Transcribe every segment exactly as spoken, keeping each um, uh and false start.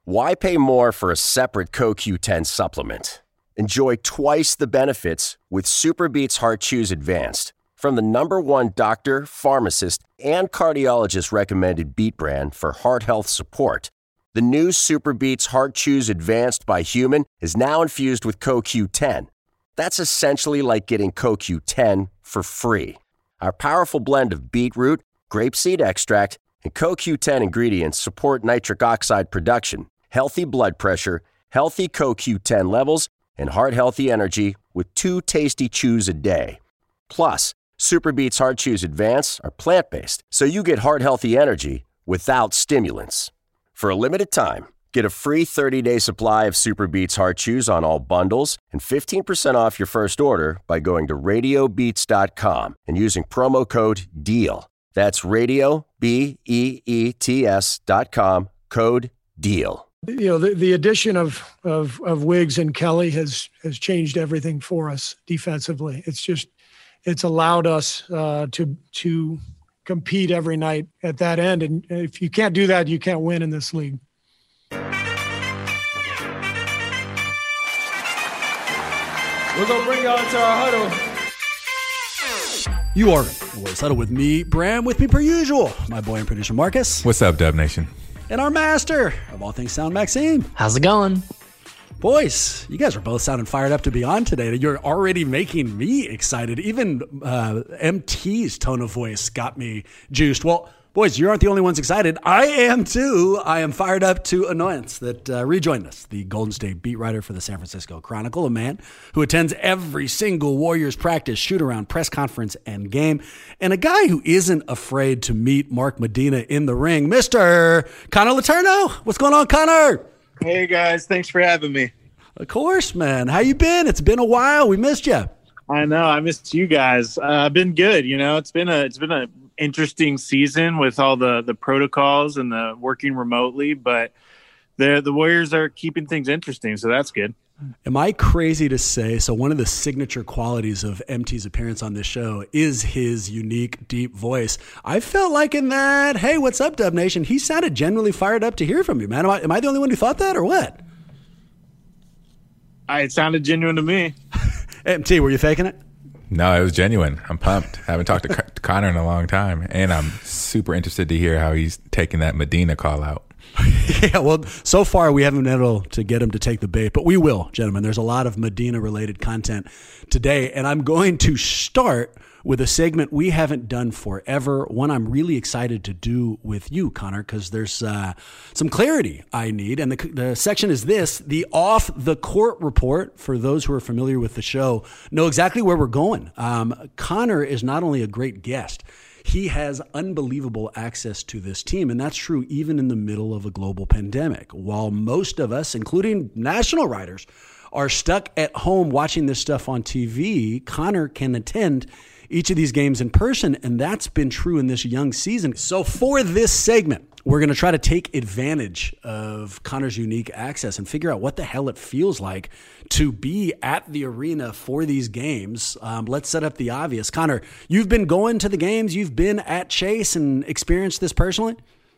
Why pay more for a separate C O Q ten supplement? Enjoy twice the benefits with SuperBeets Heart Chews Advanced from the number one doctor, pharmacist, and cardiologist recommended beet brand for heart health support. The new SuperBeets Heart Chews Advanced by Human is now infused with C O Q ten. That's essentially like getting C O Q ten for free. Our powerful blend of beetroot, grapeseed extract, and C O Q ten ingredients support nitric oxide production, healthy blood pressure, healthy C O Q ten levels, and heart-healthy energy with two tasty chews a day. Plus, SuperBeets Heart Chews Advance are plant-based, so you get heart-healthy energy without stimulants. For a limited time, get a free thirty-day supply of SuperBeets Heart Chews on all bundles and fifteen percent off your first order by going to radio beets dot com and using promo code DEAL. That's radio, B E E T S dot com, code DEAL. You know, the, the addition of, of of Wiggs and Kelly has has changed everything for us defensively. It's just it's allowed us uh, to to compete every night at that end. And if you can't do that, you can't win in this league. We're gonna bring y'all into our huddle. You are in Warriors Huddle with me, Bram, with me per usual, my boy and producer Marcus. What's up, Dub Nation? And our master of all things sound, Maxime. How's it going? Boys, you guys are both sounding fired up to be on today. You're already making me excited. Even uh, M T's tone of voice got me juiced. Well, boys, you aren't the only ones excited. I am too. I am fired up to annoyance that uh, rejoined us, the Golden State beat writer for the San Francisco Chronicle, a man who attends every single Warriors practice, shoot-around, press conference, and game, and a guy who isn't afraid to meet Mark Medina in the ring, Mister Connor Letourneau. What's going on, Connor? Hey, guys. Thanks for having me. Of course, man. How you been? It's been a while. We missed you. I know. I missed you guys. Uh, I've been good. You know, it's been a it's been a interesting season with all the the protocols and the working remotely, but the the Warriors are keeping things interesting, so that's good. Am I crazy to say, so one of the signature qualities of M T's appearance on this show is his unique, deep voice. I felt like in that, hey, what's up, Dub Nation? He sounded genuinely fired up to hear from you, man. Am I, am I the only one who thought that or what? I, it sounded genuine to me. M T, were you faking it? No, it was genuine. I'm pumped. I haven't talked to Connor in a long time, and I'm super interested to hear how he's taking that Medina call out. Yeah, well, so far we haven't been able to get him to take the bait, but we will, gentlemen. There's a lot of Medina-related content today, and I'm going to start with a segment we haven't done forever, one I'm really excited to do with you, Connor, because there's uh, some clarity I need, and the, the section is this, the off-the-court report. For those who are familiar with the show, know exactly where we're going. Um, Connor is not only a great guest, he has unbelievable access to this team, and that's true even in the middle of a global pandemic. While most of us, including national writers, are stuck at home watching this stuff on T V, Connor can attend each of these games in person, and that's been true in this young season. So for this segment, we're going to try to take advantage of Connor's unique access and figure out what the hell it feels like to be at the arena for these games. Um, let's set up the obvious. Connor, you've been going to the games. You've been at Chase and experienced this personally?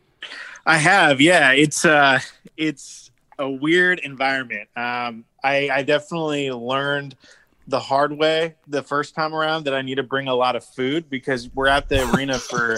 I have, yeah. It's uh, it's a weird environment. Um, I, I definitely learned the hard way the first time around that I need to bring a lot of food because we're at the arena for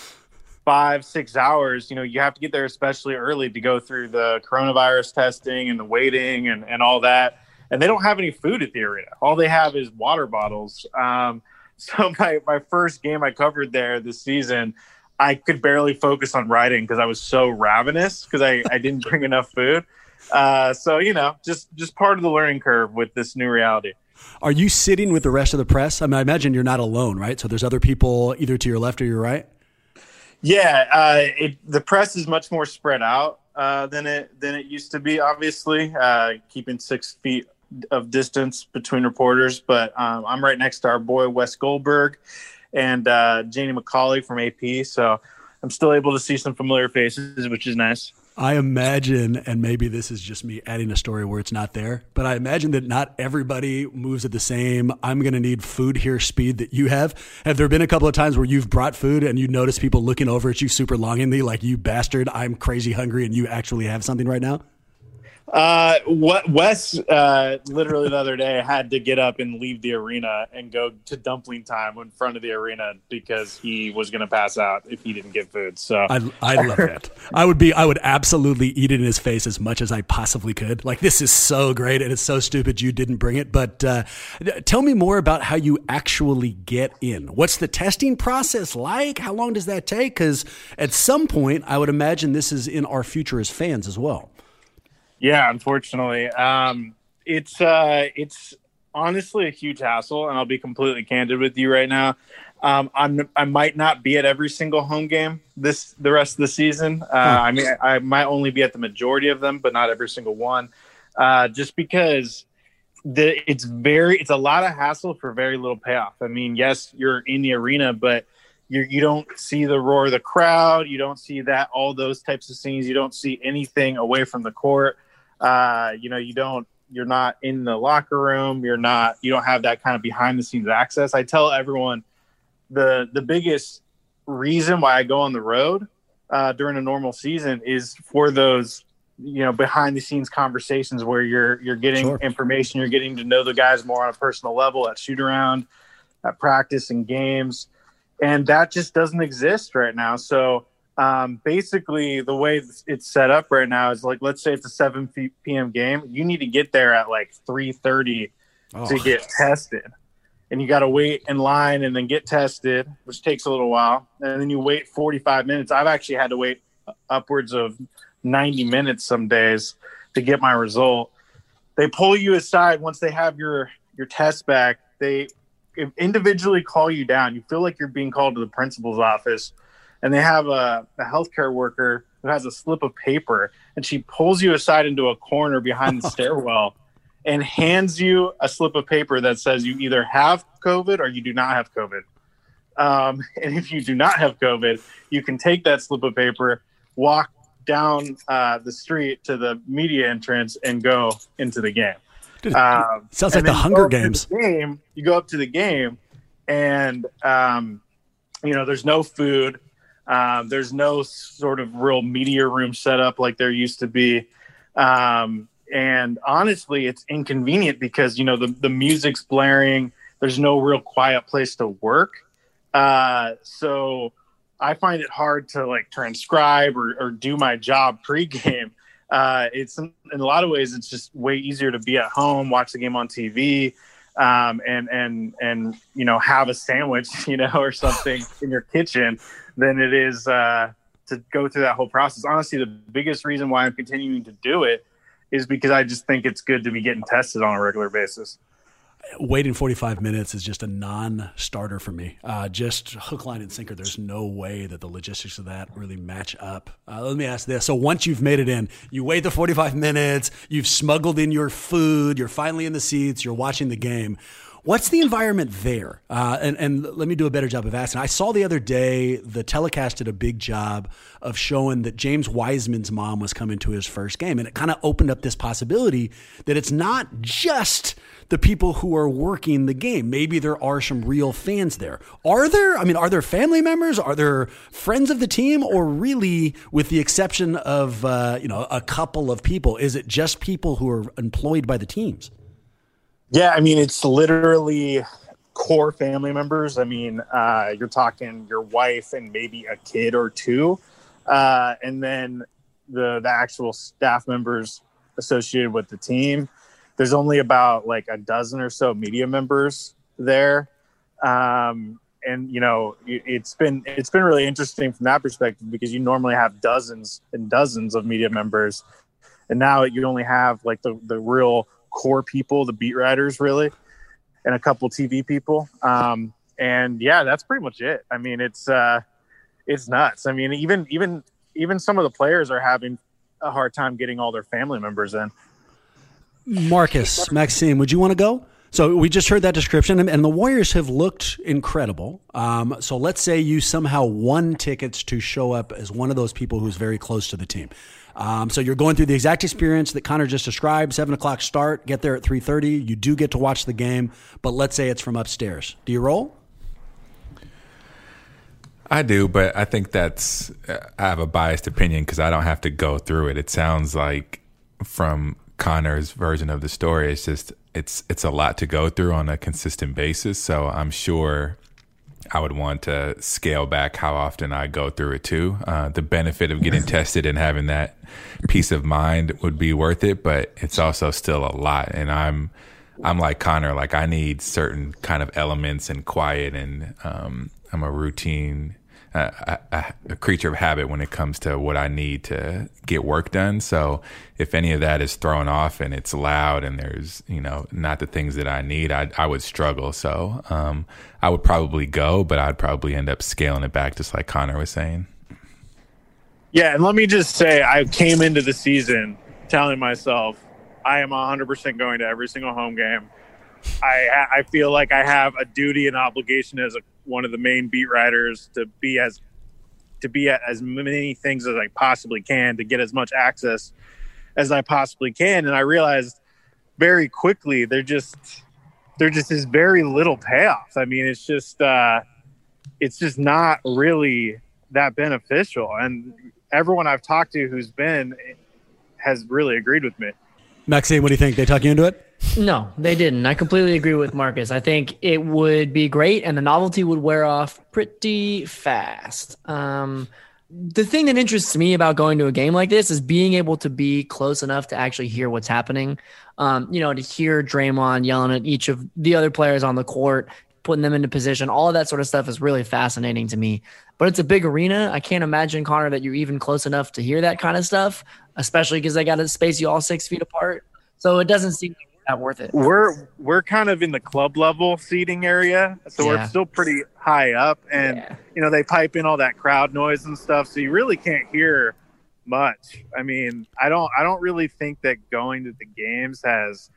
five, six hours. You know, you have to get there especially early to go through the coronavirus testing and the waiting and, and all that. And they don't have any food at the arena. All they have is water bottles. Um, so my, my first game I covered there this season, I could barely focus on writing because I was so ravenous because I, I didn't bring enough food. Uh, so, you know, just, just part of the learning curve with this new reality. Are you sitting with the rest of the press? I mean, I imagine you're not alone, right? So there's other people either to your left or your right? Yeah, uh, it, the press is much more spread out uh, than it than it used to be, obviously, uh, keeping six feet of distance between reporters. But um, I'm right next to our boy, Wes Goldberg, and uh, Janie McCauley from A P. So I'm still able to see some familiar faces, which is nice. I imagine, and maybe this is just me adding a story where it's not there, but I imagine that not everybody moves at the same, I'm going to need food here speed that you have. Have there been a couple of times where you've brought food and you notice people looking over at you super longingly like, you bastard, I'm crazy hungry and you actually have something right now? Uh, what Wes uh, literally the other day had to get up and leave the arena and go to dumpling time in front of the arena because he was going to pass out if he didn't get food. So I, I love that. I would be, I would absolutely eat it in his face as much as I possibly could. Like, this is so great and it's so stupid you didn't bring it. But uh, tell me more about how you actually get in. What's the testing process like? How long does that take? Because at some point, I would imagine this is in our future as fans as well. Yeah, unfortunately, um, it's uh, it's honestly a huge hassle, and I'll be completely candid with you right now. Um, I'm I might not be at every single home game this the rest of the season. Uh, huh. I mean, I, I might only be at the majority of them, but not every single one, uh, just because the it's very it's a lot of hassle for very little payoff. I mean, yes, you're in the arena, but you you don't see the roar of the crowd, you don't see that all those types of scenes, you don't see anything away from the court. Uh, you know, you don't, you're not in the locker room. You're not, you don't have that kind of behind the scenes access. I tell everyone the, the biggest reason why I go on the road, uh, during a normal season is for those, you know, behind the scenes conversations where you're, you're getting sure. information, you're getting to know the guys more on a personal level at shoot around, at practice and games. And that just doesn't exist right now. So, Um, basically the way it's set up right now is like, let's say it's a seven p.m. game. You need to get there at like three thirty oh. to get tested, and you got to wait in line and then get tested, which takes a little while. And then you wait forty-five minutes. I've actually had to wait upwards of ninety minutes some days to get my result. They pull you aside once they have your, your test back. They individually call you down. You feel like you're being called to the principal's office. And they have a, a healthcare worker who has a slip of paper, and she pulls you aside into a corner behind the stairwell and hands you a slip of paper that says you either have COVID or you do not have COVID. Um, and if you do not have COVID, you can take that slip of paper, walk down uh, the street to the media entrance, and go into the game. Dude, um, sounds like the Hunger Games. The game, you go up to the game, and um, you know, there's no food. Um, there's no sort of real media room set up like there used to be. Um, and honestly, it's inconvenient because, you know, the, the music's blaring. There's no real quiet place to work. Uh, so I find it hard to like transcribe or, or do my job pregame. Uh, it's in a lot of ways, it's just way easier to be at home, watch the game on T V, um, and, and, and, you know, have a sandwich, you know, or something in your kitchen than it is uh, to go through that whole process. Honestly, the biggest reason why I'm continuing to do it is because I just think it's good to be getting tested on a regular basis. Waiting forty-five minutes is just a non-starter for me. Uh, just hook, line, and sinker. There's no way that the logistics of that really match up. Uh, let me ask this. So once you've made it in, you wait the forty-five minutes, you've smuggled in your food, you're finally in the seats, you're watching the game. What's the environment there? Uh, and, and let me do a better job of asking. I saw the other day the telecast did a big job of showing that James Wiseman's mom was coming to his first game. And it kind of opened up this possibility that it's not just the people who are working the game. Maybe there are some real fans there. Are there? I mean, are there family members? Are there friends of the team? Or really, with the exception of uh, you know a couple of people, is it just people who are employed by the teams? Yeah, I mean, it's literally core family members. I mean, uh, you're talking your wife and maybe a kid or two. Uh, and then the, the actual staff members associated with the team. There's only about like a dozen or so media members there. Um, and, you know, it, it's been it's been really interesting from that perspective because you normally have dozens and dozens of media members. And now you only have like the, the real core people, the beat writers really, and a couple T V people. Um, and yeah, that's pretty much it. I mean, it's, uh, it's nuts. I mean, even, even, even some of the players are having a hard time getting all their family members in. Marcus, Maxime, would you want to go? So we just heard that description, and the Warriors have looked incredible. Um, so let's say you somehow won tickets to show up as one of those people who's very close to the team. Um, so you're going through the exact experience that Connor just described, seven o'clock start, get there at three thirty. You do get to watch the game, but let's say it's from upstairs. Do you roll? I do, but I think that's – I have a biased opinion because I don't have to go through it. It sounds like from Connor's version of the story. It's just it's it's a lot to go through on a consistent basis. So I'm sure I would want to scale back how often I go through it too. Uh, the benefit of getting tested and having that peace of mind would be worth it, but it's also still a lot. And I'm I'm like Connor, like I need certain kind of elements and quiet, and um, I'm a routine, uh, a, a creature of habit when it comes to what I need to get work done. So if any of that is thrown off and it's loud and there's, you know, not the things that I need, I, I would struggle. So um, I would probably go, but I'd probably end up scaling it back, just like Connor was saying. Yeah, and let me just say, I came into the season telling myself, I am one hundred percent going to every single home game. I I feel like I have a duty and obligation as a, one of the main beat writers to be as to be at as many things as I possibly can, to get as much access as I possibly can. And I realized very quickly there just there just is very little payoff. I mean, it's just uh, it's just not really that beneficial. And everyone I've talked to who's been has really agreed with me. Maxime, what do you think? They talk you into it? No, they didn't. I completely agree with Marcus. I think it would be great, and the novelty would wear off pretty fast. Um, the thing that interests me about going to a game like this is being able to be close enough to actually hear what's happening. Um, you know, to hear Draymond yelling at each of the other players on the court, putting them into position, all of that sort of stuff is really fascinating to me. But it's a big arena. I can't imagine, Connor, that you're even close enough to hear that kind of stuff, especially because they got to space you all six feet apart. So it doesn't seem that worth it. We're we're kind of in the club level seating area, so yeah. We're still pretty high up, and yeah. you know, they pipe in all that crowd noise and stuff, so you really can't hear much. I mean, I don't I don't really think that going to the games has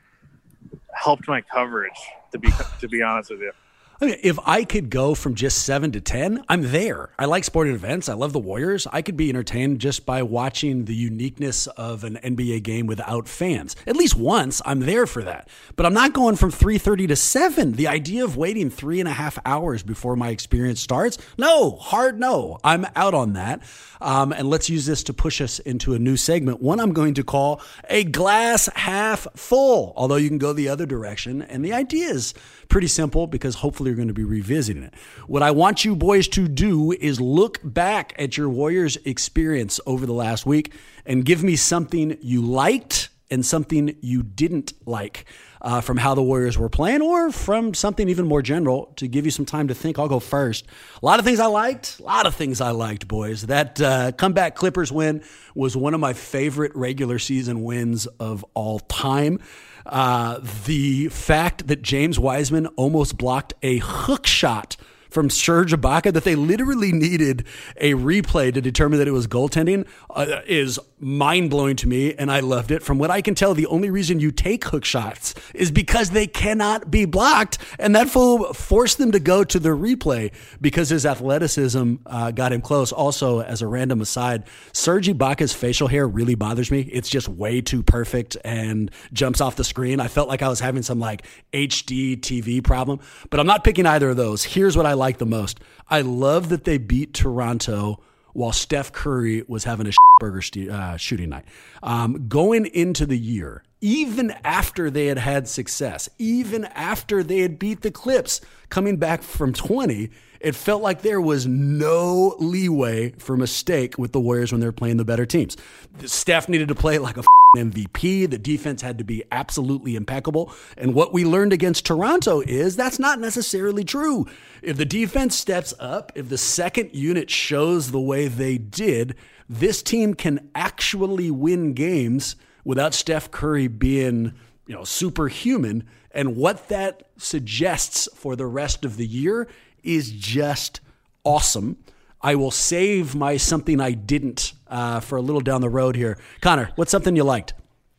helped my coverage, to be to be honest with you. I mean, if I could go from just seven to ten, I'm there. I like sporting events. I love the Warriors. I could be entertained just by watching the uniqueness of an N B A game without fans. At least once, I'm there for that. But I'm not going from three thirty to seven. The idea of waiting three and a half hours before my experience starts, no, hard no. I'm out on that. Um, and let's use this to push us into a new segment, one I'm going to call a glass half full, although you can go the other direction. And the idea is pretty simple, because hopefully you're going to be revisiting it. What I want you boys to do is look back at your Warriors experience over the last week and give me something you liked and something you didn't like uh, from how the Warriors were playing, or from something even more general, to give you some time to think. I'll go first. A lot of things I liked. A lot of things I liked, boys. That uh, comeback Clippers win was one of my favorite regular season wins of all time. Uh, the fact that James Wiseman almost blocked a hook shot from Serge Ibaka, that they literally needed a replay to determine that it was goaltending, uh, is mind-blowing to me, and I loved it. From what I can tell, the only reason you take hook shots is because they cannot be blocked, and that fool forced them to go to the replay because his athleticism uh, got him close. Also, as a random aside, Serge Ibaka's facial hair really bothers me. It's just way too perfect and jumps off the screen. I felt like I was having some like H D T V problem, but I'm not picking either of those. Here's what I like the most. I love that they beat Toronto while Steph Curry was having a burger st- uh, shooting night. Um, going into the year, even after they had had success, even after they had beat the Clips, coming back from twenty, it felt like there was no leeway for mistake with the Warriors when they were playing the better teams. Steph needed to play like a M V P. The defense had to be absolutely impeccable. And what we learned against Toronto is that's not necessarily true. If the defense steps up, if the second unit shows the way they did, this team can actually win games without Steph Curry being, you know, superhuman. And what that suggests for the rest of the year is just awesome. I will save my something I didn't uh, for a little down the road here. Connor, what's something you liked?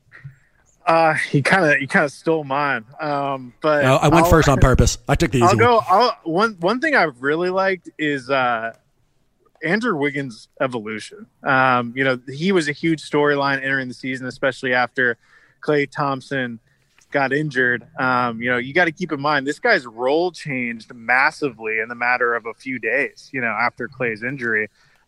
Uh, you kind of you kind of stole mine. Um, but no, I went I'll, first on purpose. I took the easy I'll go. one. I'll, one one thing I've really liked is uh, Andrew Wiggins' evolution. Um, you know, he was a huge storyline entering the season, especially after Klay Thompson got injured. Um, you know, you got to keep in mind this guy's role changed massively in the matter of a few days, you know, after Klay's injury.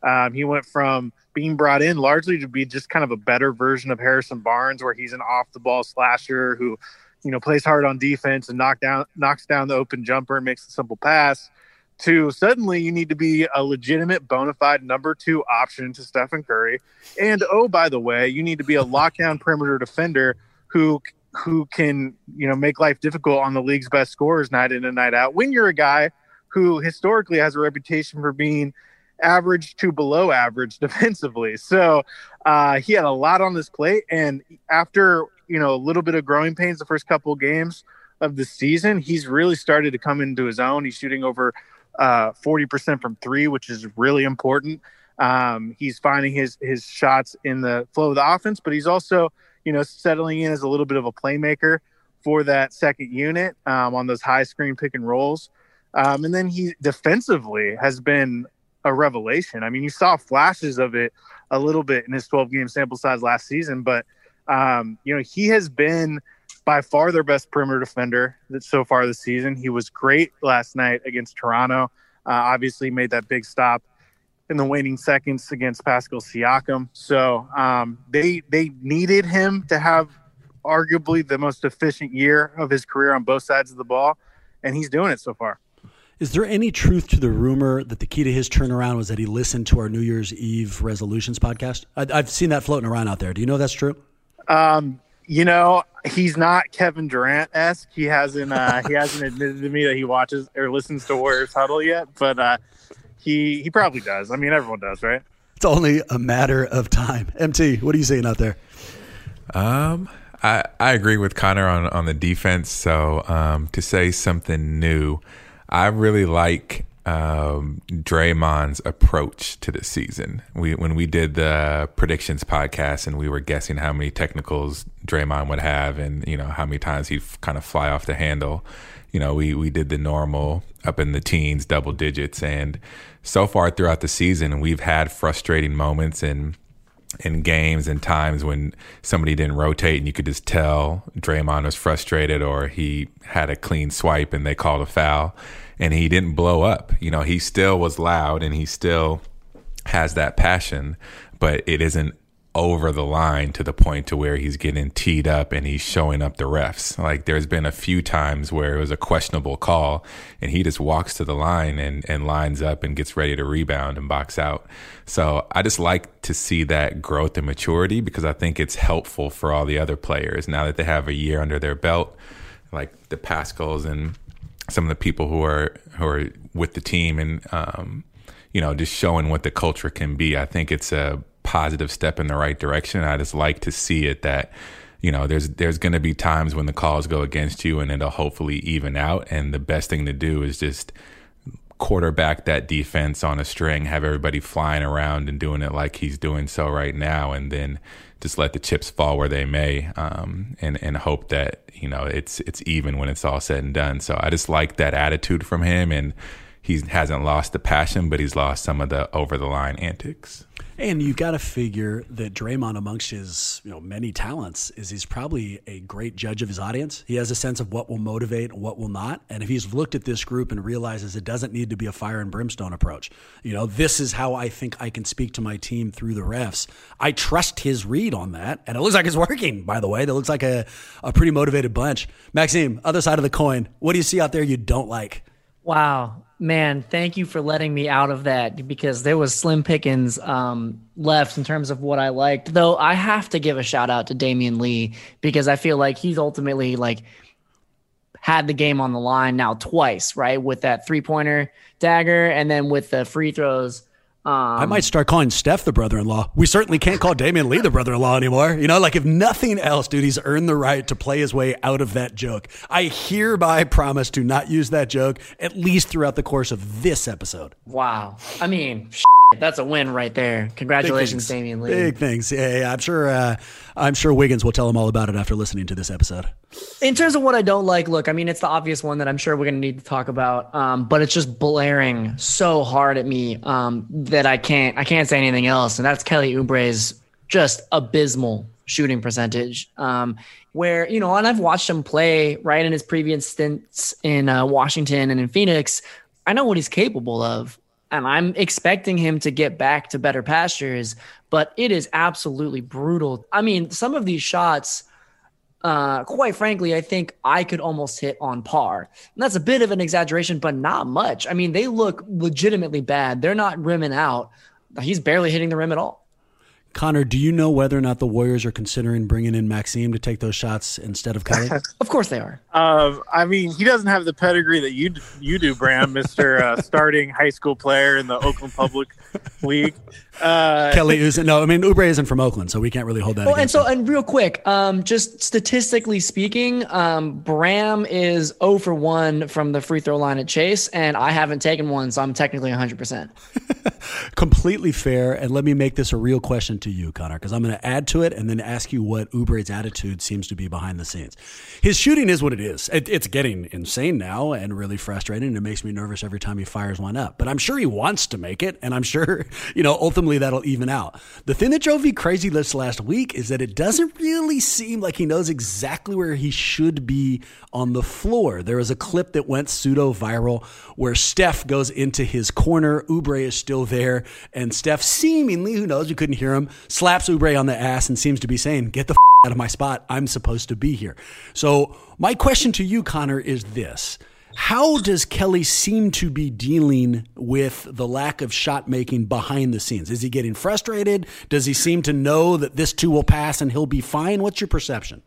Um, he went from being brought in largely to be just kind of a better version of Harrison Barnes, where he's an off the ball slasher who, you know, plays hard on defense and knock down, knocks down the open jumper and makes a simple pass, to suddenly you need to be a legitimate bona fide number two option to Stephen Curry. And, oh, by the way, you need to be a lockdown perimeter defender who, who can, you know, make life difficult on the league's best scorers night in and night out. When you're a guy who historically has a reputation for being average to below average defensively. So uh, he had a lot on this plate. And after, you know, a little bit of growing pains the first couple of games of the season, he's really started to come into his own. He's shooting over uh, forty percent from three, which is really important. Um, he's finding his, his shots in the flow of the offense, but he's also, you know, settling in as a little bit of a playmaker for that second unit um, on those high screen pick and rolls. Um, and then he defensively has been a revelation. I mean, you saw flashes of it a little bit in his twelve game sample size last season, but um, you know, he has been by far their best perimeter defender that so far this season. He was great last night against Toronto. Uh, obviously made that big stop in the waning seconds against Pascal Siakam. So um, they, they needed him to have arguably the most efficient year of his career on both sides of the ball. And he's doing it so far. Is there any truth to the rumor that the key to his turnaround was that he listened to our New Year's Eve resolutions podcast? I, I've seen that floating around out there. Do you know that's true? Um, you know, he's not Kevin Durant-esque. He hasn't uh, he hasn't admitted to me that he watches or listens to Warriors Huddle yet, but uh, he he probably does. I mean, everyone does, right? It's only a matter of time. M T, what are you seeing out there? Um, I I agree with Connor on on the defense. So um, to say something new, I really like um, Draymond's approach to the season. We when we did the predictions podcast and we were guessing how many technicals Draymond would have and, you know, how many times he'd kind of fly off the handle. You know, we, we did the normal up in the teens, double digits. And so far throughout the season, we've had frustrating moments and in games and times when somebody didn't rotate and you could just tell Draymond was frustrated or he had a clean swipe and they called a foul and he didn't blow up. You know, he still was loud and he still has that passion, but it isn't over the line to the point to where he's getting teed up and he's showing up the refs. Like there's been a few times where it was a questionable call and he just walks to the line and, and lines up and gets ready to rebound and box out. So I just like to see that growth and maturity because I think it's helpful for all the other players now that they have a year under their belt, like the Pascals and some of the people who are, who are with the team and, um, you know, just showing what the culture can be. I think it's a positive step in the right direction. I just like to see it that, you know, there's there's going to be times when the calls go against you and it'll hopefully even out. And the best thing to do is just quarterback that defense on a string, have everybody flying around and doing it like he's doing so right now, and then just let the chips fall where they may, um, and and hope that, you know, it's it's even when it's all said and done. So I just like that attitude from him, and he hasn't lost the passion, but he's lost some of the over the line antics. And you've got to figure that Draymond, amongst his, you know, many talents, is he's probably a great judge of his audience. He has a sense of what will motivate and what will not. And if he's looked at this group and realizes it doesn't need to be a fire and brimstone approach, you know, this is how I think I can speak to my team through the refs. I trust his read on that. And it looks like it's working, by the way. That looks like a, a pretty motivated bunch. Maxime, other side of the coin, what do you see out there you don't like? Wow. Man, thank you for letting me out of that because there was slim pickings um, left in terms of what I liked. Though I have to give a shout out to Damian Lee because I feel like he's ultimately like had the game on the line now twice, right? With that three-pointer dagger and then with the free throws. Um, I might start calling Steph the brother-in-law. We certainly can't call Damian Lee the brother-in-law anymore. You know, like if nothing else, dude, he's earned the right to play his way out of that joke. I hereby promise to not use that joke, at least throughout the course of this episode. Wow. I mean, that's a win right there. Congratulations, Damian Lee. Big things. Yeah, yeah, I'm sure. Uh, I'm sure Wiggins will tell him all about it after listening to this episode. In terms of what I don't like, look, I mean, it's the obvious one that I'm sure we're going to need to talk about, um, but it's just blaring so hard at me um, that I can't. I can't say anything else, and that's Kelly Oubre's just abysmal shooting percentage. Um, where you know, and I've watched him play right in his previous stints in uh, Washington and in Phoenix. I know what he's capable of. and I'm expecting him to get back to better pastures, but it is absolutely brutal. I mean, some of these shots, uh, quite frankly, I think I could almost hit on par. And that's a bit of an exaggeration, but not much. I mean, they look legitimately bad. They're not rimming out. He's barely hitting the rim at all. Connor, do you know whether or not the Warriors are considering bringing in Maxime to take those shots instead of Kelly? Of course they are. Um, I mean, he doesn't have the pedigree that you you do, Bram, Mister Uh, starting high school player in the Oakland Public League. Uh, Kelly isn't. No, I mean, Oubre isn't from Oakland, so we can't really hold that. Well, and so, him. and real quick, um, just statistically speaking, um, Bram is zero for one from the free throw line at Chase, and I haven't taken one, so I'm technically one hundred percent. Completely fair. And let me make this a real question to you, Connor, because I'm going to add to it and then ask you what Oubre's attitude seems to be behind the scenes. His shooting is what it is. It, it's getting insane now and really frustrating, and it makes me nervous every time he fires one up. But I'm sure he wants to make it, and I'm sure, you know, ultimately that'll even out. The thing that drove me crazy this last week is that it doesn't really seem like he knows exactly where he should be on the floor. There was a clip that went pseudo-viral where Steph goes into his corner. Oubre is still there, and Steph seemingly, who knows, we couldn't hear him, slaps Oubre on the ass and seems to be saying, get the f- out of my spot. I'm supposed to be here. So my question to you, Connor, is this. How does Kelly seem to be dealing with the lack of shot making behind the scenes? Is he getting frustrated? Does he seem to know that this too will pass and he'll be fine? What's your perception?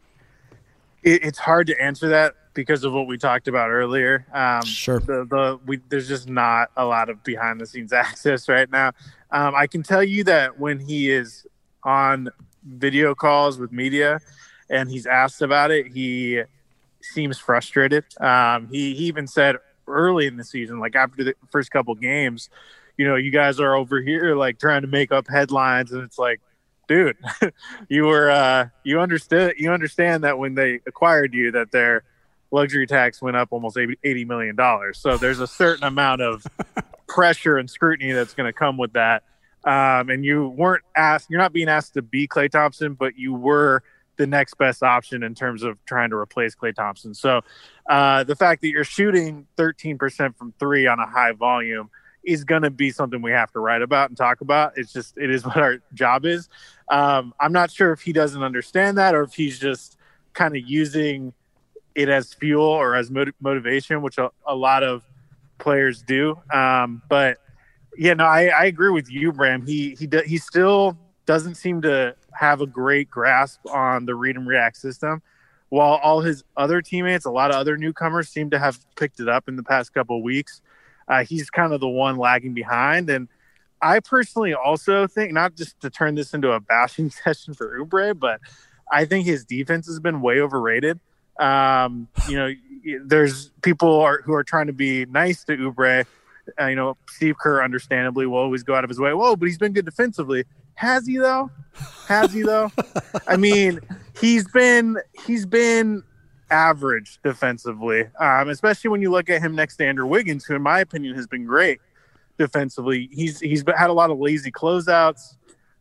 it, it's hard to answer that because of what we talked about earlier. Um, sure. The, the, we, there's just not a lot of behind the scenes access right now. Um, I can tell you that when he is on video calls with media and he's asked about it, he seems frustrated. Um, he, he even said early in the season, like after the first couple games, you know, you guys are over here like trying to make up headlines, and it's like, dude, you were uh, you understood you understand that when they acquired you, that their luxury tax went up almost eighty million dollars. So there's a certain amount of pressure and scrutiny that's going to come with that. Um, and you weren't asked, you're not being asked to be Klay Thompson, but you were the next best option in terms of trying to replace Klay Thompson. So uh, the fact that you're shooting thirteen percent from three on a high volume is going to be something we have to write about and talk about. It's just, it is what our job is. Um, I'm not sure if he doesn't understand that or if he's just kind of using it as fuel or as motiv- motivation, which a, a lot of players do. Um, but yeah, no, I, I agree with you, Bram. He, he, do, he still doesn't seem to have a great grasp on the read and react system, while all his other teammates, a lot of other newcomers, seem to have picked it up in the past couple of weeks. Uh, he's kind of the one lagging behind. And I personally also think, not just to turn this into a bashing session for Oubre, but I think his defense has been way overrated. Um, you know, there's people are, who are trying to be nice to Oubre. Uh, you know, Steve Kerr understandably will always go out of his way. Whoa, but he's been good defensively. Has he though? Has he though? I mean, he's been he's been average defensively, um, especially when you look at him next to Andrew Wiggins, who in my opinion has been great defensively. He's he's had a lot of lazy closeouts.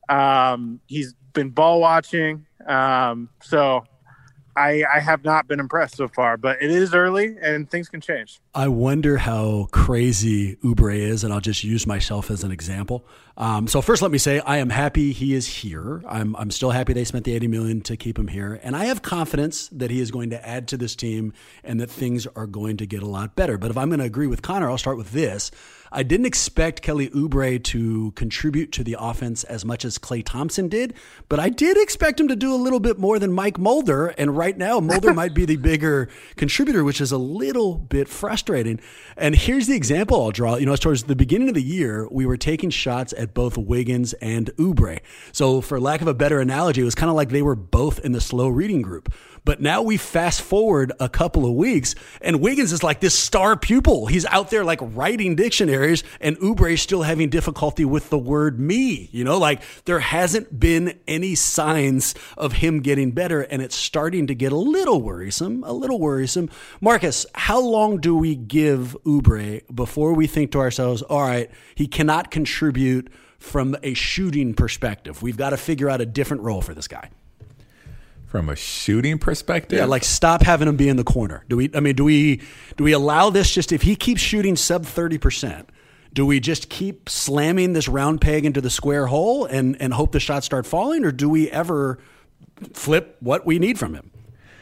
Um, he's been ball watching. Um, so I, I have not been impressed so far, but it is early and things can change. I wonder how crazy Oubre is, and I'll just use myself as an example. Um, so first, let me say I am happy he is here. I'm I'm still happy they spent the eighty million dollars to keep him here, and I have confidence that he is going to add to this team and that things are going to get a lot better. But if I'm going to agree with Connor, I'll start with this. I didn't expect Kelly Oubre to contribute to the offense as much as Klay Thompson did, but I did expect him to do a little bit more than Mike Mulder, and right now Mulder might be the bigger contributor, which is a little bit frustrating. And here's the example I'll draw. You know, towards the beginning of the year, we were taking shots at both Wiggins and Oubre. So for lack of a better analogy, it was kind of like they were both in the slow reading group. But now we fast forward a couple of weeks, and Wiggins is like this star pupil. He's out there like writing dictionaries, and Oubre is still having difficulty with the word me. You know, like there hasn't been any signs of him getting better, and it's starting to get a little worrisome, a little worrisome. Marcus, how long do we give Oubre before we think to ourselves, all right, he cannot contribute from a shooting perspective? We've got to figure out a different role for this guy. From a shooting perspective? Yeah, like stop having him be in the corner. Do we, I mean, do we, do we allow this just if he keeps shooting sub thirty percent, Do we just keep slamming this round peg into the square hole and, and hope the shots start falling, or do we ever flip what we need from him?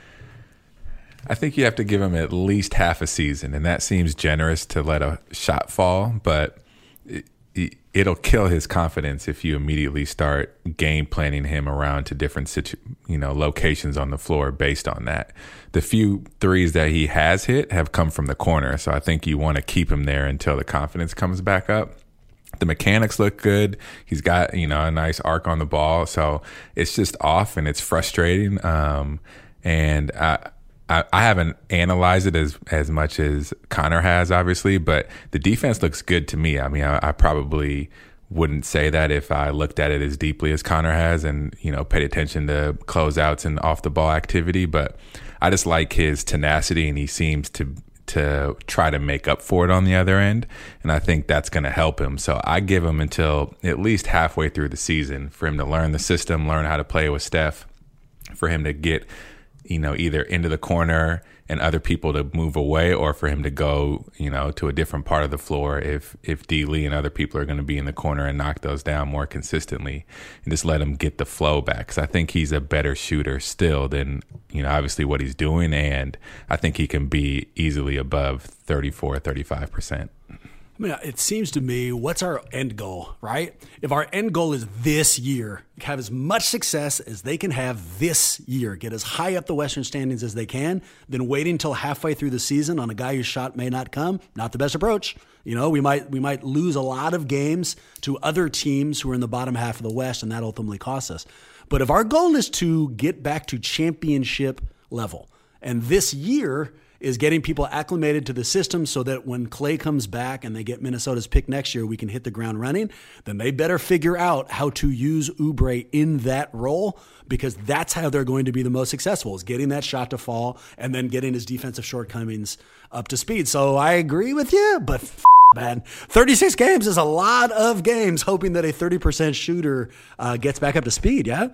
I think you have to give him at least half a season, and that seems generous to let a shot fall, but it, it, it'll kill his confidence if you immediately start game planning him around to different situ, you know, locations on the floor based on that. The few threes that he has hit have come from the corner, so I think you want to keep him there until the confidence comes back up. The mechanics look good. He's got, you know, a nice arc on the ball, so it's just off and it's frustrating. Um, and I, I, I haven't analyzed it as, as much as Connor has, obviously, but the defense looks good to me. I mean, I, I probably wouldn't say that if I looked at it as deeply as Connor has and, you know, paid attention to closeouts and off the ball activity, but I just like his tenacity, and he seems to to try to make up for it on the other end, and I think that's going to help him. So I give him until at least halfway through the season for him to learn the system, learn how to play with Steph, for him to get, you know, either into the corner and other people to move away, or for him to go, you know, to a different part of the floor if if D. Lee and other people are going to be in the corner and knock those down more consistently, and just let him get the flow back. Because I think he's a better shooter still than, you know, obviously what he's doing, and I think he can be easily above thirty-four, thirty-five percent. I mean, it seems to me, what's our end goal, right? If our end goal is this year, have as much success as they can have this year, get as high up the Western standings as they can, then waiting until halfway through the season on a guy whose shot may not come, not the best approach. You know, we might we might lose a lot of games to other teams who are in the bottom half of the West, and that ultimately costs us. But if our goal is to get back to championship level, and this year is getting people acclimated to the system so that when Klay comes back and they get Minnesota's pick next year, we can hit the ground running, then they better figure out how to use Oubre in that role, because that's how they're going to be the most successful, is getting that shot to fall and then getting his defensive shortcomings up to speed. So I agree with you, but f- man, thirty-six games is a lot of games hoping that a thirty percent shooter uh, gets back up to speed, yeah?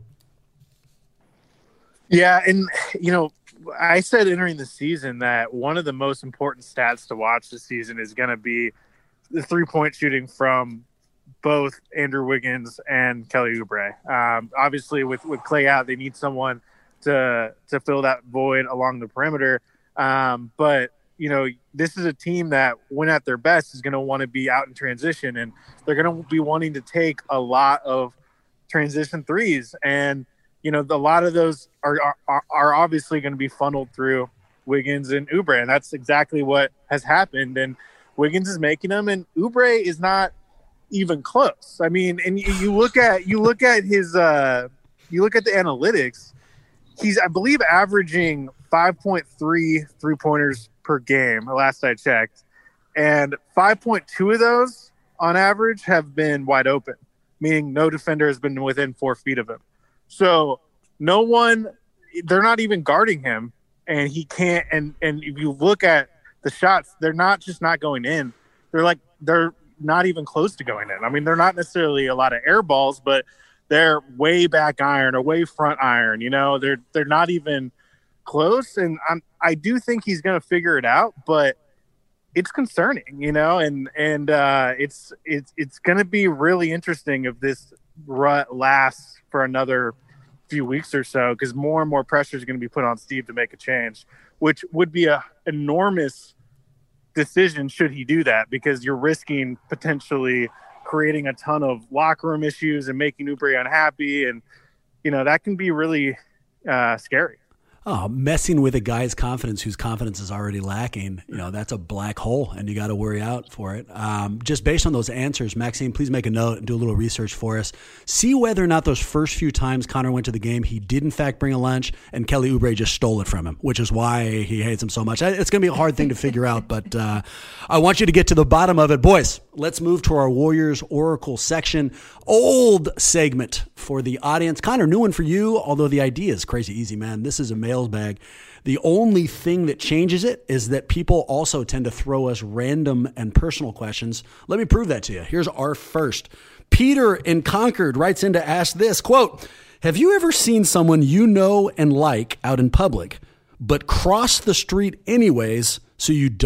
Yeah, and, you know, I said entering the season that one of the most important stats to watch this season is going to be the three-point shooting from both Andrew Wiggins and Kelly Oubre. Um, obviously, with, with Klay out, they need someone to to fill that void along the perimeter. Um, but, you know, this is a team that, when at their best, is going to want to be out in transition, and they're going to be wanting to take a lot of transition threes. And you know, a lot of those are are, are obviously going to be funneled through Wiggins and Oubre, and that's exactly what has happened. And Wiggins is making them, and Oubre is not even close. I mean, and you, you look at you look at his uh, you look at the analytics. He's, I believe, averaging five point three three pointers per game. Last I checked, and five point two of those on average have been wide open, meaning no defender has been within four feet of him. So no one, they're not even guarding him, and he can't. And, and if you look at the shots, they're not just not going in. They're like, they're not even close to going in. I mean, they're not necessarily a lot of air balls, but they're way back iron or way front iron. You know, they're, they're not even close. And I'm, I do think he's going to figure it out, but it's concerning, you know, and, and uh, it's, it's, it's going to be really interesting if this rut lasts for another few weeks or so, because more and more pressure is going to be put on Steve to make a change, which would be a enormous decision should he do that, because you're risking potentially creating a ton of locker room issues and making Oubre unhappy, and you know that can be really uh, scary. Oh, messing with a guy's confidence whose confidence is already lacking, you know, that's a black hole, and you got to worry out for it. Um, just based on those answers, Maxime, please make a note and do a little research for us. See whether or not those first few times Connor went to the game, he did in fact bring a lunch, and Kelly Oubre just stole it from him, which is why he hates him so much. It's going to be a hard thing to figure out, but uh, I want you to get to the bottom of it. Boys, let's move to our Warriors Oracle section. Old segment for the audience. Connor, new one for you, although the idea is crazy easy, man. This is a mailbag. The only thing that changes it is that people also tend to throw us random and personal questions. Let me prove that to you. Here's our first. Peter in Concord writes in to ask this, quote, have you ever seen someone you know and like out in public, but cross the street anyways so you don't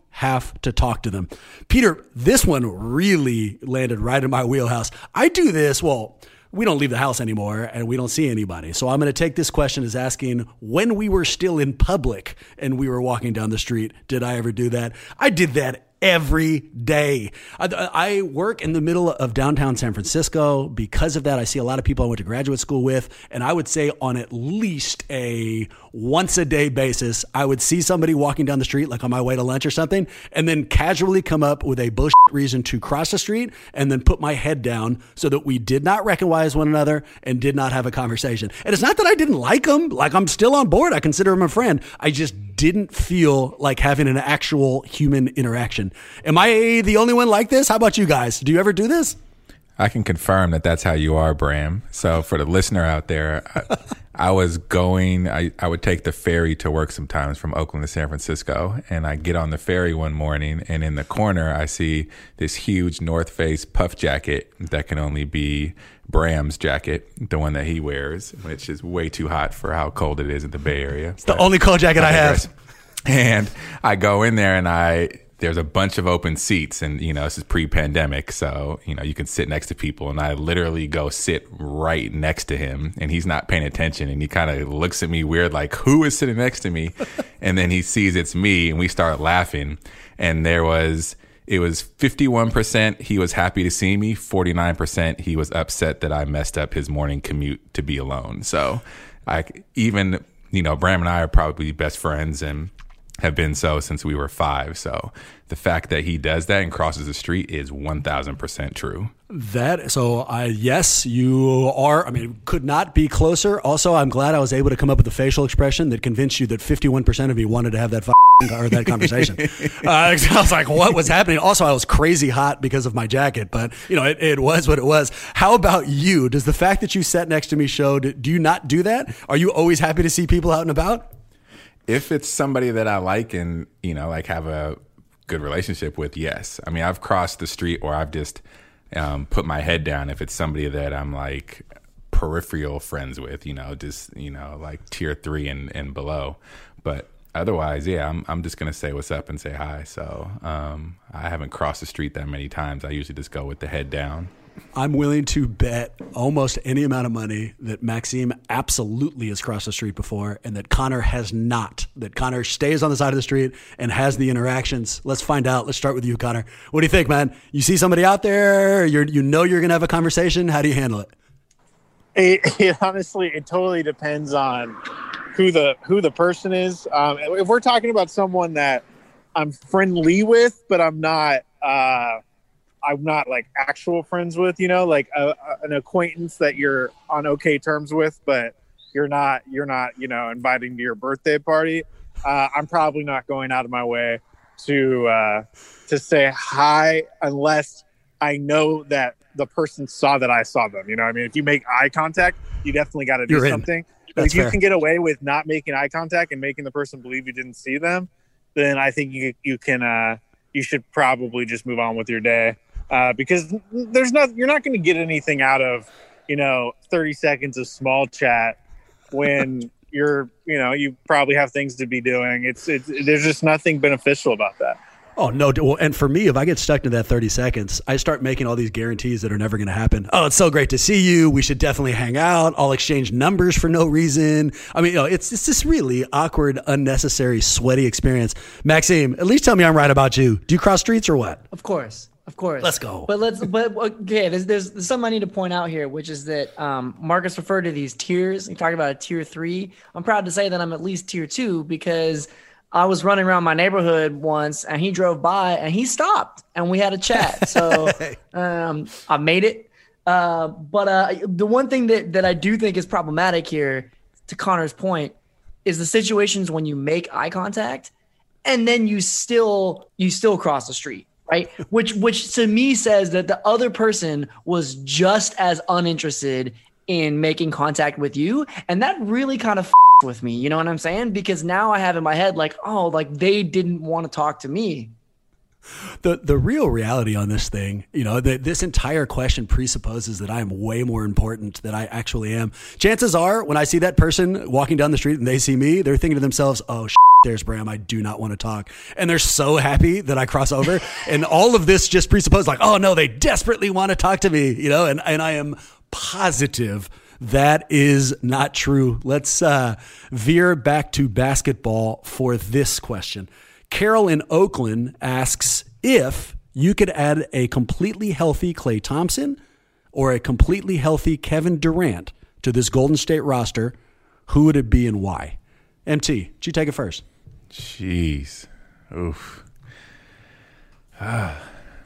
have to talk to them. Peter, this one really landed right in my wheelhouse. I do this, well, we don't leave the house anymore and we don't see anybody. So I'm going to take this question as asking, when we were still in public and we were walking down the street, did I ever do that? I did that every day. I, I work in the middle of downtown San Francisco. Because of that, I see a lot of people I went to graduate school with. And I would say on at least a once a day basis, I would see somebody walking down the street, like on my way to lunch or something, and then casually come up with a bullshit reason to cross the street and then put my head down so that we did not recognize one another and did not have a conversation. And it's not that I didn't like them. Like, I'm still on board. I consider him a friend. I just didn't feel like having an actual human interaction. Am I the only one like this? How about you guys? Do you ever do this? I can confirm that that's how you are, Bram. So for the listener out there, I, I was going, I, I would take the ferry to work sometimes from Oakland to San Francisco. And I get on the ferry one morning and in the corner, I see this huge North Face puff jacket that can only be Bram's jacket, the one that he wears, which is way too hot for how cold it is in the Bay Area. It's the only cold jacket I, I have. And I go in there and I... there's a bunch of open seats and, you know, this is pre-pandemic. So, you know, you can sit next to people and I literally go sit right next to him and he's not paying attention. And he kind of looks at me weird, like, who is sitting next to me? And then he sees it's me and we start laughing. And there was, it was fifty-one percent he was happy to see me. forty-nine percent he was upset that I messed up his morning commute to be alone. So I even, you know, Bram and I are probably best friends and have been so since we were five. So the fact that he does that and crosses the street is one thousand percent true. That, so I, yes, you are, I mean, could not be closer. Also, I'm glad I was able to come up with a facial expression that convinced you that fifty-one percent of me wanted to have that or that conversation. uh, I was like, what was happening? Also, I was crazy hot because of my jacket, but you know, it, it was what it was. How about you? Does the fact that you sat next to me show, do you not do that? Are you always happy to see people out and about? If it's somebody that I like and, you know, like have a good relationship with, yes. I mean, I've crossed the street or I've just um, put my head down if it's somebody that I'm like peripheral friends with, you know, just, you know, like tier three and, and below. But otherwise, yeah, I'm I'm just going to say what's up and say hi. So um, I haven't crossed the street that many times. I usually just go with the head down. I'm willing to bet almost any amount of money that Maxime absolutely has crossed the street before and that Connor has not, that Connor stays on the side of the street and has the interactions. Let's find out. Let's start with you, Connor. What do you think, man? You see somebody out there, you're, you know you're going to have a conversation. How do you handle it? It, it honestly, it totally depends on who the who the person is. Um, if we're talking about someone that I'm friendly with, but I'm not uh, I'm not like actual friends with, you know, like a, a, an acquaintance that you're on okay terms with, but you're not you're not you know inviting to your birthday party. Uh, I'm probably not going out of my way to uh, to say hi unless I know that the person saw that I saw them. You know what I mean? If you make eye contact, you definitely got to do You're something. In. But That's if you fair. can get away with not making eye contact and making the person believe you didn't see them, then I think you you can uh, you should probably just move on with your day. Uh, because there's not, you're not going to get anything out of, you know, thirty seconds of small chat when you're, you know, you probably have things to be doing. It's, it's, there's just nothing beneficial about that. Oh, no. Well, and for me, if I get stuck to that thirty seconds, I start making all these guarantees that are never going to happen. Oh, it's so great to see you. We should definitely hang out. I'll exchange numbers for no reason. I mean, you know, it's, it's this really awkward, unnecessary, sweaty experience. Maxime, at least tell me I'm right about you. Do you cross streets or what? Of course. Of course. Let's go. But let's, but okay, there's, there's, there's something I need to point out here, which is that um, Marcus referred to these tiers. He talked about a tier three. I'm proud to say that I'm at least tier two because I was running around my neighborhood once and he drove by and he stopped and we had a chat. So um, I made it. Uh, but uh, the one thing that, that I do think is problematic here, to Connor's point, is the situations when you make eye contact and then you still you still cross the street. Right. Which which to me says that the other person was just as uninterested in making contact with you. And that really kind of f- with me. You know what I'm saying? Because now I have in my head like, oh, like they didn't want to talk to me. The the real reality on this thing, you know, that this entire question presupposes that I am way more important than I actually am. Chances are when I see that person walking down the street and they see me, they're thinking to themselves, oh, shit, there's Bram. I do not want to talk. And they're so happy that I cross over. And all of this just presupposes like, oh no, they desperately want to talk to me, you know, and, and I am positive that is not true. Let's uh, veer back to basketball for this question. Carol in Oakland asks if you could add a completely healthy Klay Thompson or a completely healthy Kevin Durant to this Golden State roster, who would it be and why? M T, you take it first. Jeez. Oof. Ah.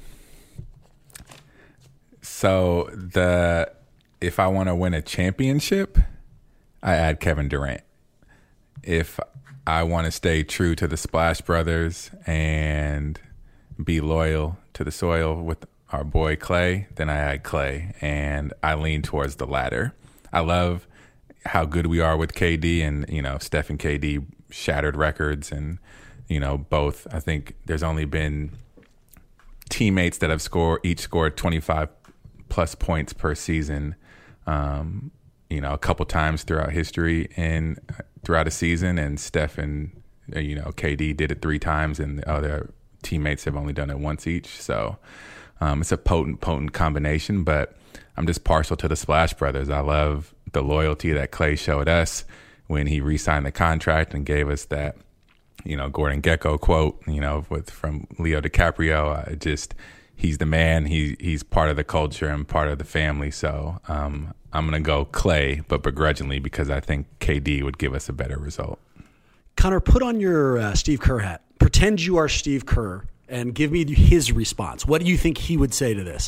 So the if I want to win a championship, I add Kevin Durant. If I want to stay true to the Splash Brothers and be loyal to the soil with our boy Klay, then I add Klay, and I lean towards the latter. I love how good we are with K D, and you know, Steph and K D shattered records, and you know, both. I think there's only been teammates that have scored each scored twenty-five plus points per season. Um, you know, a couple times throughout history and throughout a season, and Steph and uh, you know, K D did it three times, and the other teammates have only done it once each. So um, it's a potent, potent combination. But I'm just partial to the Splash Brothers. I love the loyalty that Klay showed us when he re-signed the contract and gave us that, you know, Gordon Gekko quote, you know, with from Leo DiCaprio. I just he's the man. He he's part of the culture and part of the family. So um, I'm gonna go Klay, but begrudgingly, because I think K D would give us a better result. Connor, put on your uh, Steve Kerr hat. Pretend you are Steve Kerr and give me his response. What do you think he would say to this?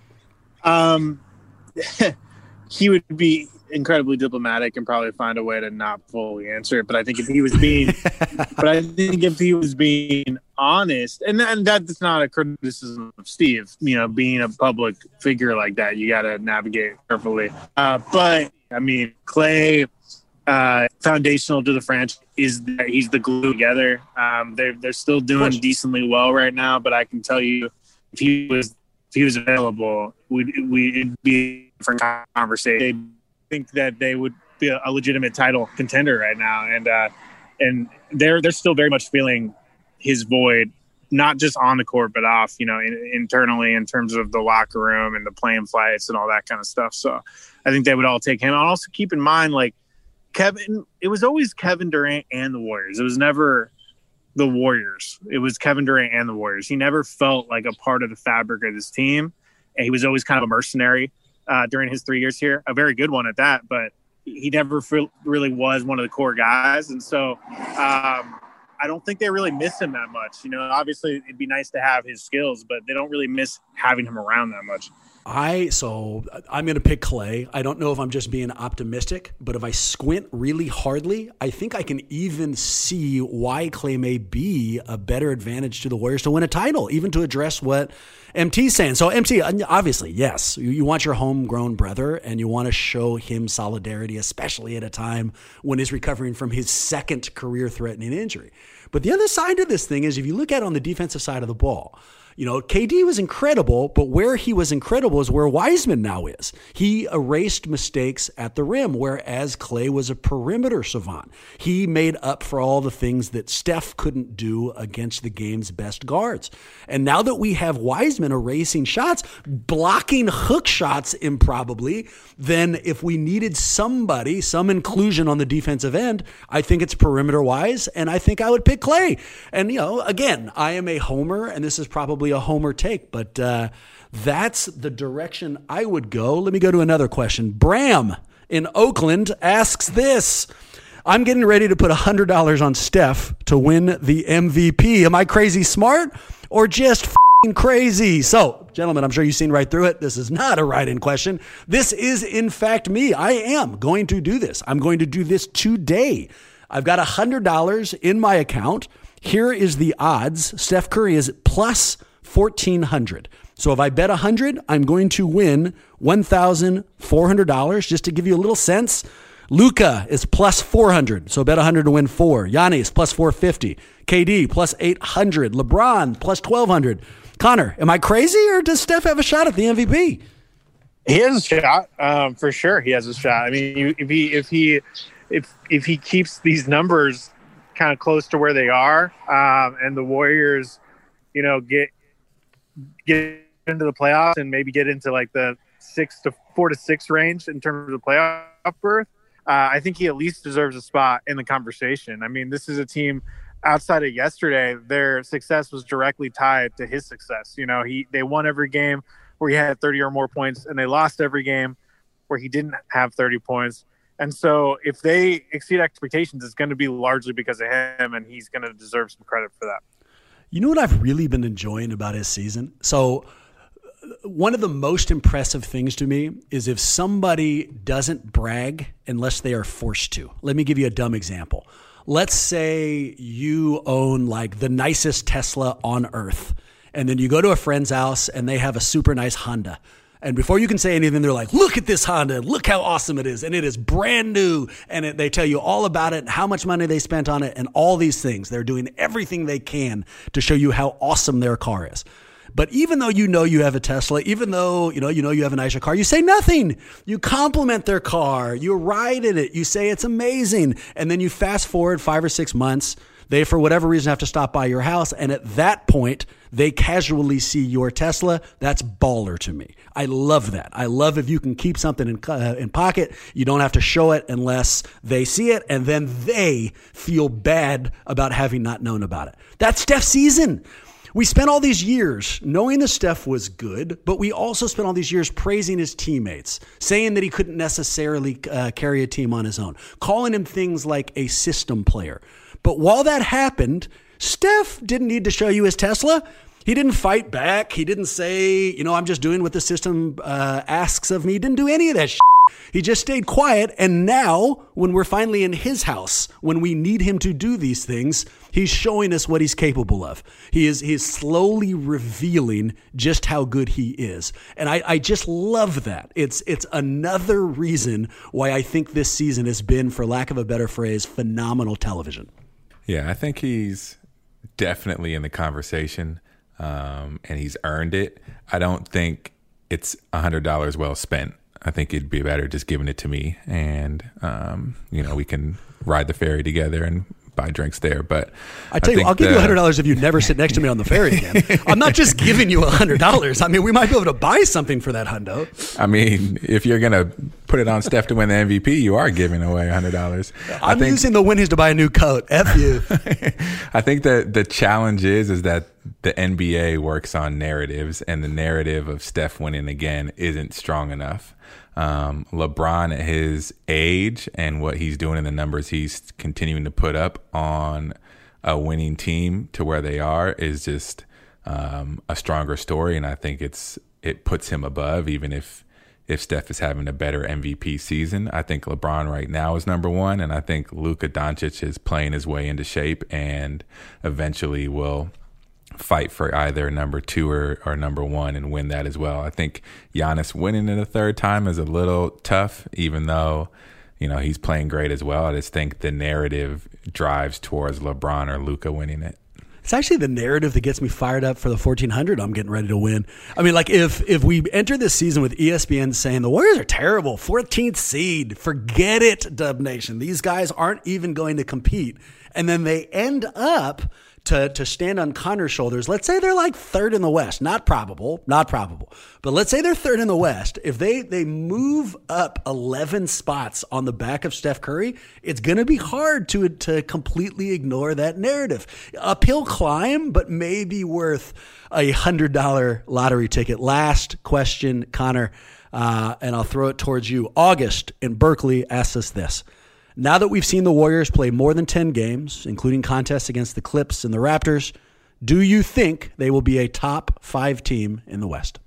Um, he would be incredibly diplomatic and probably find a way to not fully answer it. But I think if he was being, but I think if he was being honest, and, and that's not a criticism of Steve, you know, being a public figure like that, you got to navigate carefully. Uh, but I mean, Klay, uh, foundational to the franchise, is that he's the glue together. Um, they're they're still doing decently well right now, but I can tell you, if he was if he was available, we'd we it'd be a different conversation. I think that they would be a, a legitimate title contender right now, and uh, and they're they're still very much feeling his void, not just on the court but off, you know, in, internally in terms of the locker room and the plane flights and all that kind of stuff. So I think they would all take him. I'll also keep in mind, like, Kevin, it was always Kevin Durant and the Warriors. It was never the Warriors. It was Kevin Durant and the Warriors. He never felt like a part of the fabric of this team, and he was always kind of a mercenary uh, during his three years here. A very good one at that, but he never feel, really was one of the core guys. And so um, I don't think they really miss him that much. You know, obviously it'd be nice to have his skills, but they don't really miss having him around that much. I so I'm going to pick Klay. I don't know if I'm just being optimistic, but if I squint really hardly, I think I can even see why Klay may be a better advantage to the Warriors to win a title, even to address what M T's saying. So M T, obviously, yes, you, you want your homegrown brother and you want to show him solidarity, especially at a time when he's recovering from his second career-threatening injury. But the other side of this thing is, if you look at it on the defensive side of the ball, you know, K D was incredible, but where he was incredible is where Wiseman now is. He erased mistakes at the rim, whereas Klay was a perimeter savant. He made up for all the things that Steph couldn't do against the game's best guards. And now that we have Wiseman erasing shots, blocking hook shots improbably, then if we needed somebody, some inclusion on the defensive end, I think it's perimeter-wise, and I think I would pick Klay. And, you know, again, I am a homer, and this is probably a homer take, but uh, that's the direction I would go. Let me go to another question. Bram in Oakland asks this. I'm getting ready to put one hundred dollars on Steph to win the M V P. Am I crazy smart or just f***ing crazy? So, gentlemen, I'm sure you've seen right through it. This is not a write-in question. This is, in fact, me. I am going to do this. I'm going to do this today. I've got one hundred dollars in my account. Here is the odds. Steph Curry is plus fourteen hundred. So if I bet one hundred, I'm going to win one thousand four hundred dollars. Just to give you a little sense, Luka is plus four hundred. So bet one hundred to win four. Giannis plus four fifty. K D plus eight hundred. LeBron plus twelve hundred. Connor, am I crazy, or does Steph have a shot at the M V P? He has a shot, um, for sure. He has a shot. I mean, if he if he if if he keeps these numbers kind of close to where they are, um, and the Warriors, you know, get get into the playoffs and maybe get into like the six to four to six range in terms of playoff berth, uh, I think he at least deserves a spot in the conversation. I mean, this is a team outside of yesterday, their success was directly tied to his success. You know, he they won every game where he had thirty or more points, and they lost every game where he didn't have thirty points. And so if they exceed expectations, it's going to be largely because of him, and he's going to deserve some credit for that. You know what I've really been enjoying about his season? So one of the most impressive things to me is if somebody doesn't brag unless they are forced to. Let me give you a dumb example. Let's say you own like the nicest Tesla on earth, and then you go to a friend's house and they have a super nice Honda. And before you can say anything, they're like, look at this Honda. Look how awesome it is. And it is brand new. And it, they tell you all about it, how much money they spent on it, and all these things. They're doing everything they can to show you how awesome their car is. But even though you know you have a Tesla, even though you know you know you have a nicer car, you say nothing. You compliment their car. You ride in it. You say it's amazing. And then you fast forward five or six months. They, for whatever reason, have to stop by your house. And at that point, they casually see your Tesla. That's baller to me. I love that. I love if you can keep something in, uh, in pocket. You don't have to show it unless they see it. And then they feel bad about having not known about it. That's Steph's season. We spent all these years knowing that Steph was good, but we also spent all these years praising his teammates, saying that he couldn't necessarily uh, carry a team on his own, calling him things like a system player. But while that happened, Steph didn't need to show you his Tesla. He didn't fight back. He didn't say, you know, I'm just doing what the system uh, asks of me. He didn't do any of that shit. He just stayed quiet. And now when we're finally in his house, when we need him to do these things, he's showing us what he's capable of. He is he's slowly revealing just how good he is. And I, I just love that. It's it's another reason why I think this season has been, for lack of a better phrase, phenomenal television. Yeah, I think he's definitely in the conversation, um, and he's earned it. I don't think it's one hundred dollars well spent. I think it'd be better just giving it to me, and um, you know, we can ride the ferry together and buy drinks there. But I tell I you, I'll give the, you one hundred dollars if you never sit next to me on the ferry again. I'm not just giving you one hundred dollars. I mean, we might be able to buy something for that hundo. I mean, if you're going to put it on Steph to win the M V P, you are giving away one hundred dollars. I'm I think, using the winnings to buy a new coat. F you. I think that the challenge is, is that the N B A works on narratives, and the narrative of Steph winning again isn't strong enough. Um, LeBron at his age and what he's doing in the numbers he's continuing to put up on a winning team to where they are is just um, a stronger story. And I think it's it puts him above, even if if Steph is having a better M V P season. I think LeBron right now is number one, and I think Luka Doncic is playing his way into shape and eventually will fight for either number two or, or number one and win that as well. I think Giannis winning it a third time is a little tough, even though, you know, he's playing great as well. I just think the narrative drives towards LeBron or Luka winning it. It's actually the narrative that gets me fired up for the fourteen hundred I'm getting ready to win. I mean, like if if we enter this season with E S P N saying the Warriors are terrible, fourteenth seed, forget it, Dub Nation. These guys aren't even going to compete. And then they end up to to stand on Connor's shoulders. Let's say they're like third in the West. Not probable, not probable. But let's say they're third in the West. If they they move up eleven spots on the back of Steph Curry, it's going to be hard to to completely ignore that narrative. Uphill climb, but maybe worth a one hundred dollars lottery ticket. Last question, Connor, uh, and I'll throw it towards you. August in Berkeley asks us this. Now that we've seen the Warriors play more than ten games, including contests against the Clips and the Raptors, do you think they will be a top five team in the West?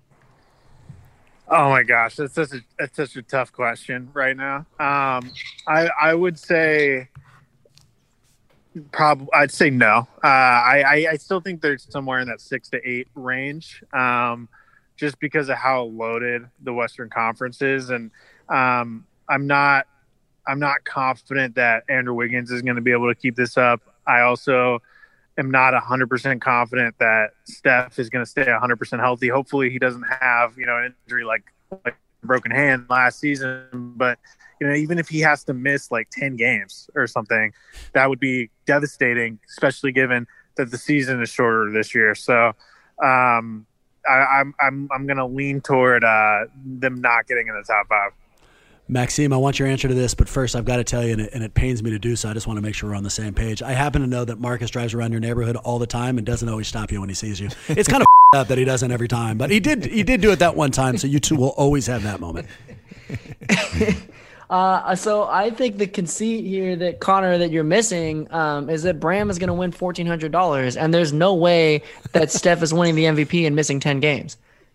Oh my gosh, that's such a that's such a tough question right now. Um, I I would say probably I'd say no. Uh, I, I I still think they're somewhere in that six to eight range, um, just because of how loaded the Western Conference is, and um, I'm not. I'm not confident that Andrew Wiggins is going to be able to keep this up. I also am not one hundred percent confident that Steph is going to stay one hundred percent healthy. Hopefully he doesn't have, you know, an injury like, like broken hand last season, but you know, even if he has to miss like ten games or something, that would be devastating, especially given that the season is shorter this year. So um, I, I'm I'm I'm going to lean toward uh, them not getting in the top five. Maxime, I want your answer to this, but first I've got to tell you, and it, and it pains me to do so, I just want to make sure we're on the same page. I happen to know that Marcus drives around your neighborhood all the time and doesn't always stop you when he sees you. It's kind of up that he doesn't every time, but he did he did do it that one time, so you two will always have that moment. uh, so I think the conceit here that, Connor, that you're missing um, is that Bram is going to win fourteen hundred dollars, and there's no way that Steph is winning the M V P and missing ten games.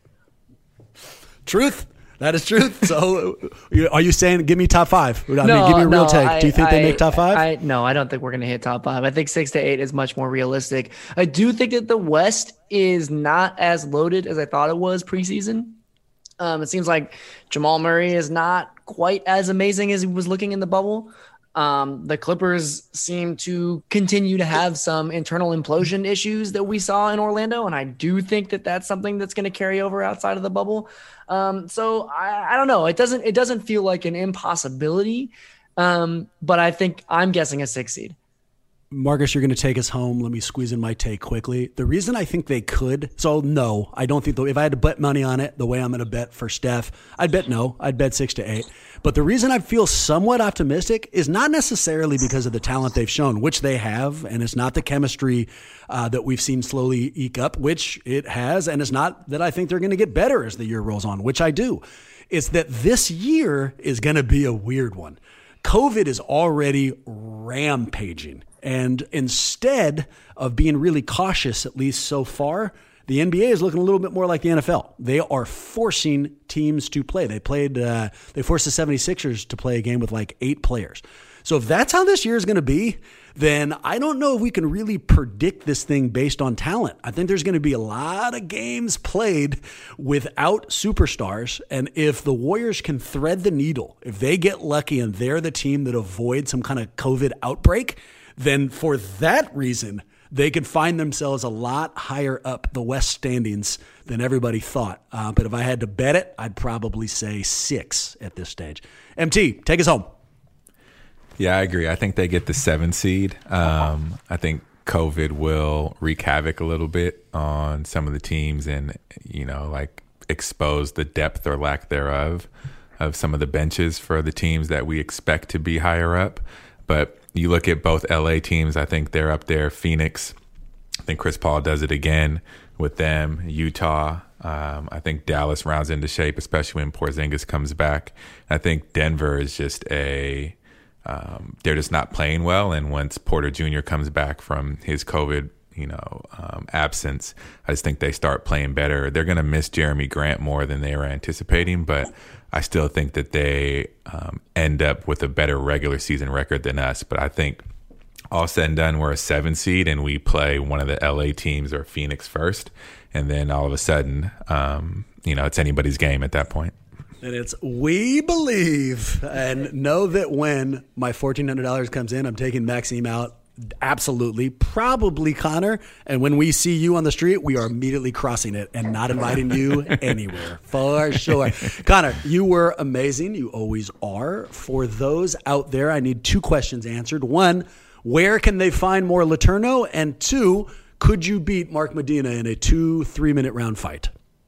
Truth. That is truth. So are you saying give me top five? I mean, no, give me a real no, take. I, Do you think I, they make top five? I, no, I don't think we're going to hit top five. I think six to eight is much more realistic. I do think that the West is not as loaded as I thought it was preseason. Um, it seems like Jamal Murray is not quite as amazing as he was looking in the bubble. Um, the Clippers seem to continue to have some internal implosion issues that we saw in Orlando, and I do think that that's something that's going to carry over outside of the bubble. Um, so I, I don't know. It doesn't it doesn't feel like an impossibility, um, but I think I'm guessing a six seed. Marcus, you're going to take us home. Let me squeeze in my take quickly. The reason I think they could, so no, I don't think, the, if I had to bet money on it, the way I'm going to bet for Steph, I'd bet no. I'd bet six to eight. But the reason I feel somewhat optimistic is not necessarily because of the talent they've shown, which they have, and it's not the chemistry uh, that we've seen slowly eke up, which it has, and it's not that I think they're going to get better as the year rolls on, which I do. It's that this year is going to be a weird one. COVID is already rampaging. And instead of being really cautious, at least so far, the N B A is looking a little bit more like the N F L. They are forcing teams to play. They played. Uh, they forced the seventy-sixers to play a game with like eight players. So if that's how this year is going to be, then I don't know if we can really predict this thing based on talent. I think there's going to be a lot of games played without superstars. And if the Warriors can thread the needle, if they get lucky and they're the team that avoids some kind of COVID outbreak, then for that reason, they could find themselves a lot higher up the West standings than everybody thought. Uh, but if I had to bet it, I'd probably say six at this stage. M T, take us home. Yeah, I agree. I think they get the seven seed. Um, I think COVID will wreak havoc a little bit on some of the teams and, you know, like expose the depth or lack thereof of some of the benches for the teams that we expect to be higher up. But you look at both L A teams, I think they're up there. Phoenix, I think Chris Paul does it again with them. Utah, um, I think Dallas rounds into shape, especially when Porzingis comes back. I think Denver is just a um, they're just not playing well. And once Porter Junior comes back from his COVID, you know, um, absence, I just think they start playing better. They're going to miss Jeremy Grant more than they were anticipating, but I still think that they um, end up with a better regular season record than us. But I think all said and done, we're a seven seed and we play one of the L A teams or Phoenix first. And then all of a sudden, um, you know, it's anybody's game at that point. And it's we believe and know that when my fourteen hundred dollars comes in, I'm taking Maxime out. Absolutely. Probably Connor. And when we see you on the street, we are immediately crossing it and not inviting you anywhere for sure. Connor, you were amazing. You always are. For those out there, I need two questions answered. One, where can they find more Letourneau? And two, could you beat Mark Medina in a two, three minute round fight?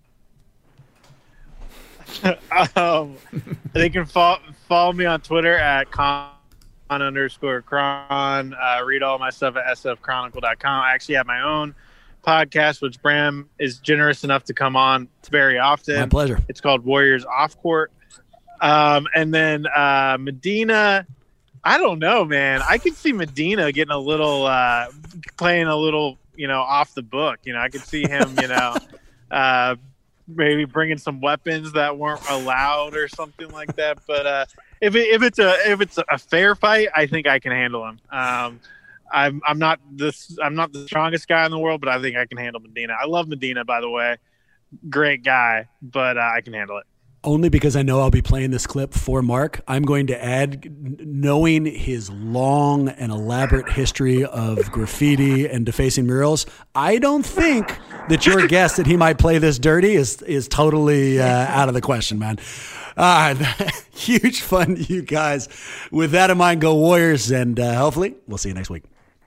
um, they can follow, follow me on Twitter at con underscore cron. Uh, read all my stuff at s f chronicle dot com. I actually have my own podcast, which Bram is generous enough to come on very often. My pleasure. It's called Warriors Off Court. Um, and then uh, Medina, I don't know, man. I could see Medina getting a little, uh, playing a little, you know, off the book. You know, I could see him, you know, uh, maybe bringing some weapons that weren't allowed or something like that. But uh, if it, if it's a if it's a fair fight, I think I can handle him. Um, I'm I'm not this I'm not the strongest guy in the world, but I think I can handle Medina. I love Medina, by the way, great guy, but uh, I can handle it. only because I know I'll be playing this clip for Mark. I'm going to add, knowing his long and elaborate history of graffiti and defacing murals, I don't think that your guess that he might play this dirty is is totally uh, out of the question, man. Uh, huge fun, you guys. With that in mind, go Warriors, and uh, hopefully we'll see you next week.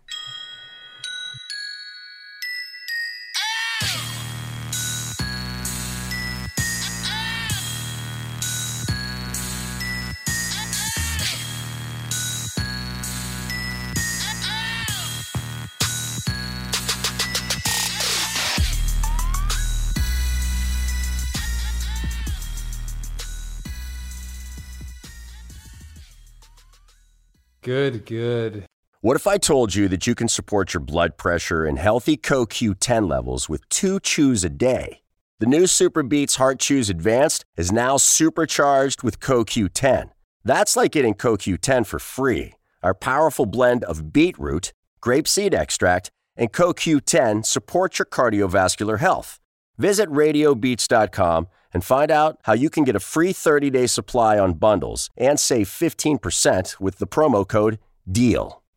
Good, good. What if I told you that you can support your blood pressure and healthy C O Q ten levels with two chews a day? The new SuperBeets Heart Chews Advanced is now supercharged with C O Q ten. That's like getting C O Q ten for free. Our powerful blend of beetroot, grapeseed extract, and C O Q ten supports your cardiovascular health. Visit radio beats dot com and find out how you can get a free thirty-day supply on bundles and save fifteen percent with the promo code DEAL.